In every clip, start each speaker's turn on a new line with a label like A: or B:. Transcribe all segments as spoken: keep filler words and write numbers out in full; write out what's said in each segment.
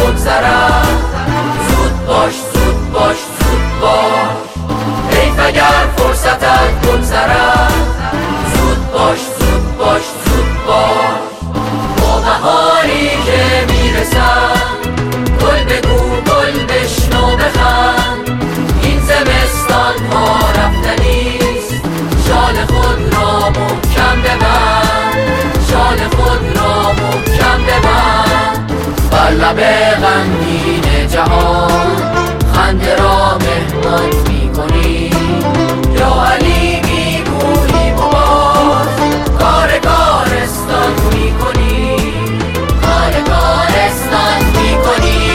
A: بگذرد. زود باش زود باش زود باش، حیف اگر فرصتت بگذرد. زود باش زود باش زود باش، با بهاری که میرسد. گل بگو گل بشنو بخند، این زمستان ها رفتنیست. شال خود را محکم ببند، شال خود را محکم ببند. بر لب غمگین جهان خنده را مهمان میکنی. یا علی میگویی و باز کار کارستان میکنی، کار کارستان میکنی.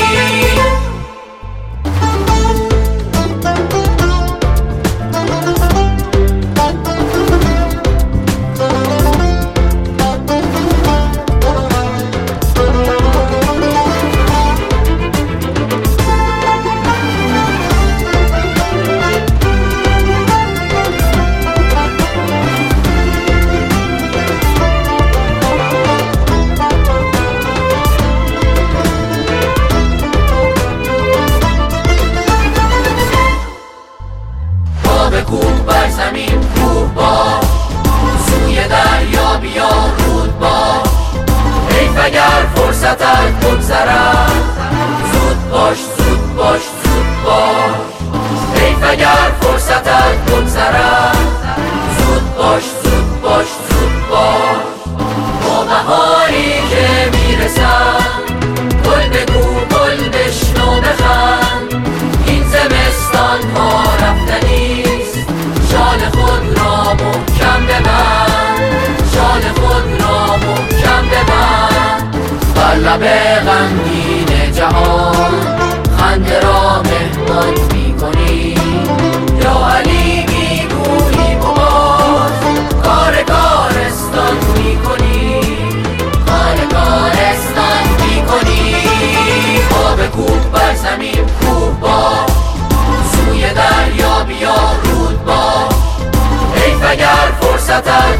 A: بکوب بر زمین کوه باش، سوی دریا بیا رود باش. حیف اگر فرصتت بگذرد. زود باش زود باش زود باش، حیف اگر فرصتت بگذرد. زود باش زود باش زود باش، با بهاری که میرسد. گل بگو گل بشنو بخند، این زمستان ها رفتنی. شال خود را محکم ببند، شال خود را محکم ببند. بر لب غمگین جهان خنده را مهمان میکنی. یا علی میگویی و باز کار کارستان میکنی، کار کارستان میکنی. پا بکوب بر زمین کوه باش، سوی دریا بیا رود باش. حیف اگر فرصتت